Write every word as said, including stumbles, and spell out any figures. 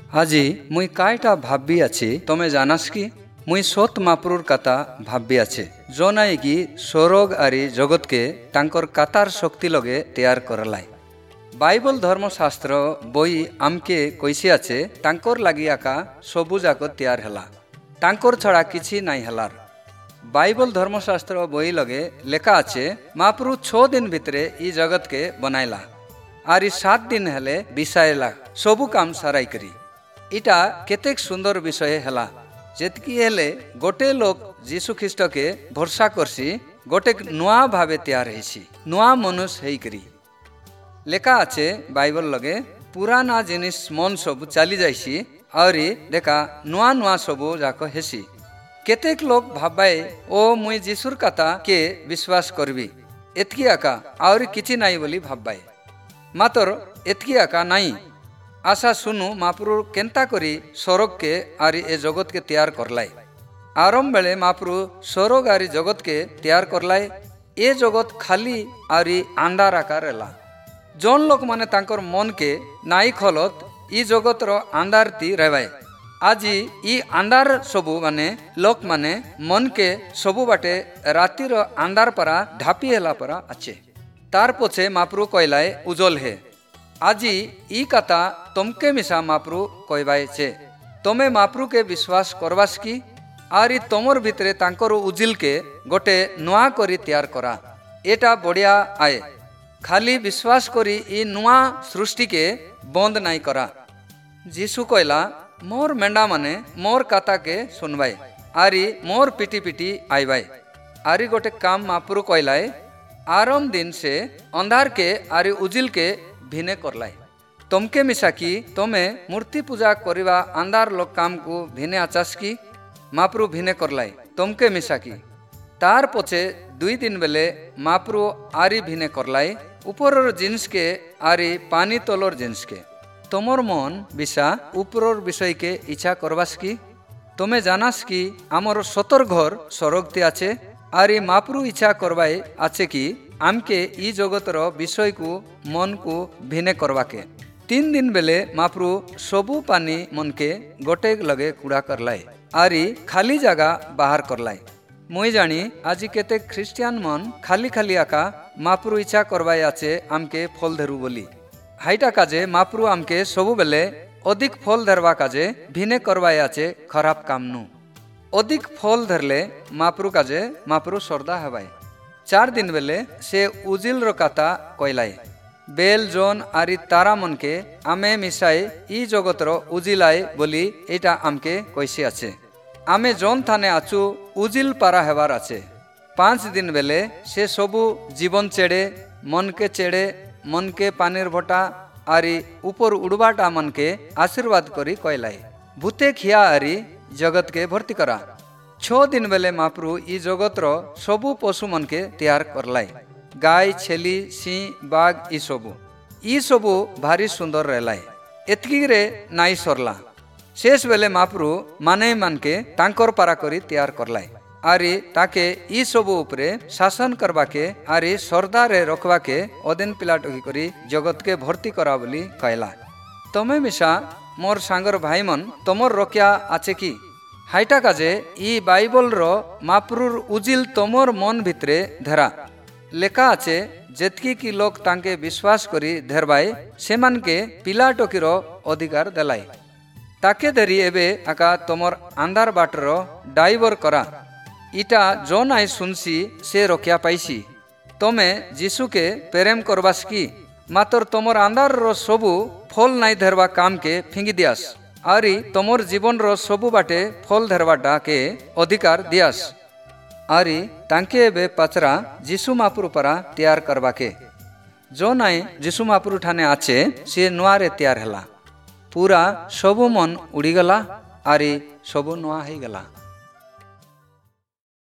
আজি মুই কাইটা ভাবি আছি তুমি জানাস কি মুই সত মাপুর কথা ভাবি আছে জনাই কি স্বর্গ আরি জগৎকে তাঙ্কর কাতার শক্তি লগে তৈয়ার করলাই। বাইবল ধর্মশাস্ত্র বই আমকে কইসি আছে তাঙ্কর লাগি আকা সবু যাক তৈয়ার হেলা, তাঙ্কর ছড়া কিছু নাই হেলার। বাইবল ধর্মশাস্ত্র বই লগে লেখা আছে মাপুরু ছ দিন ভিতরে ই জগৎকে বনাইলা আর ই সাত দিন হেলে বিসাইলা সবু কাম সারাই করি। ইটা কেতেক সুন্দর বিষয় হেলা যেতকি হেলে গোटे লোক যীশু খ্রিস্টকে ভরসা করছি গোटे নুয়া ভাবে তৈয়ার হয়েছি নুয়া মনুষ হেই করি। লেখা আছে বাইবল লগে পুরানা জিনিস মন সবু চালি যাইছি আহরি দেখা নুয়া নুয়া সবু যাক হেসি। কেতেক লোক ভাবাই ও মুই যীশুর কথা কে বিশ্বাস করবি এতকি আকা আহরি কিছু নাই বলি ভাবাই, মাতর এতকি আকা নাই। আশা শুনু মাপুরু কেন্তা করি স্বর্গকে আরি এ জগৎকে তৈয়ার করলাই। আরম্ভ বেলে মাপুরু স্বর্গ আরি জগৎকে তৈয়ার করলাই। এ জগৎ খালি আরি আন্ডার আকার এলা। জন লোক মানে তাঙ্কর মনকে নাই খলত ই জগতর আন্ডারতি রেবায়। আজি ই আন্ডার সবু মানে লোক মানে মনকে সবু বাটে রাতির আন্ডার পারা ঢাপি হেলা পারা আছে। তার পছে মাপুরু কইলায় উজল হে। আজি ই কথা তোমকে মিশা মাপুরু কইবাইছে তোমে মাপুরুকে বিশ্বাস করবাস কি আর ই তোমর ভিতরে তাঙ্কর উজিলকে গোटे নুয়া করি তৈয়ার করা এটা বড়িয়া আয়ে। খালি বিশ্বাস করি ই নুয়া সৃষ্টিকে বন্ধ নাই করা। যীশু কইলা মোর মেंढा माने मोर कथा के सुनवाई आरी मोर पिटी पिटी आईबाई। आरी गोटे काम मापुरु कइलाय आरम दिन से अंधार के आरी उजिल के भिने करलाई। तमके मिसा की तमे मूर्ति पूजा करिवा अंधार लोक काम को भिने आचास की मापुरु भिने करलाई तमके मिसा की। तार पछे दुई दिन बेले मापुरु आरी भिने करलाई ऊपरर जिनिस के आरी पानी तलर जिनिस के। तमर मन बिसा उपरर विषय के इच्छा करबास की तमे जानास की आमर सतर घर स्वर्गते आछे आर इ मापुरु इच्छा करबाय आछे की आमके इ जगतर विषय को मन को भिने करवाके। तीन दिन बेले मापुरु सबु पानी मन के गोटे लगे कूड़ा करलाई आर इ खाली जगह बाहर करलाई। मुई जानी आज केते ख्रिस्टियान मन खाली खाली आका मापुरु इच्छा करबाय आछे आमके फल धरु बोली। हाइटा काजे मापुरु आमके सबु बेले अधिक फल धरवा काजे भिने करवाय आछे खराब काम नु। अधिक फल धरले मापुरु काजे मापुरु सर्दा हबाय। चार दिन बेले से उजिल रो काता कइलाय बेल जोन आरी तारा मन के आमे मिसाई इ जगतर उजिलाय बोली एटा आमके कइसे आछे। आमे जोन थाने आचु उजिल पारा हेबार आछे। पाँच दिन बेले से सबु जीवन चेड़े मन के चेड़े मन के पानीर भटा आरी ऊपर उड़बाटा मन के आशीर्वाद करी कइलाई भूते खिया आरी जगत के भर्ती करा। छो दिन बेले मापुरु इ जगतर सबु पशु मन के तैयार करलाई गाय छेली सिंह बाघ इ सबु इ सबु भारी सुंदर रहलाई। एतकी रे नाई सरला शेष बेले मापुरु माने मन के तांकर पारा करी तैयार करलाई आरी ताके इ सबु उपरे शासन करवाके आरी सरदारे रखवाके अदेन पिलाटकी करी जगत के भर्ती करा बोली कहला। तमे मिसा मोर सांगर भाई मन तमर रक्षा आछे की हाइटा काजे इ बाइबल रो मापुरुर उजिल तमर मन भितरे धरा लेखा आछे जेतकी की लोक तांके विश्वास करी धरबाय सेमान के पिलाटकी रो अधिकार देलाई। ताके धरी एबे आका तमर आंधार बाटर डाइवर करा इटा जो नाई सुनसी से रक्षा पाइसी। तमे जीशु के प्रेम करबास की मातर तमर आंधार रो सबु फल नाई धरवा काम के फिंगी दियास आरी तमर जीवन रो सबु बाटे फल धरवाटा के अधिकार दियास आरी तांके एबे पचरा जीशु मापुरु परा तैयार करवाके। जो नाई जीशु मापुरु ठाने आछे से नुआरे तैयार हला पूरा सबु मन उड़ीगला आरी सबु नुआ ही गला।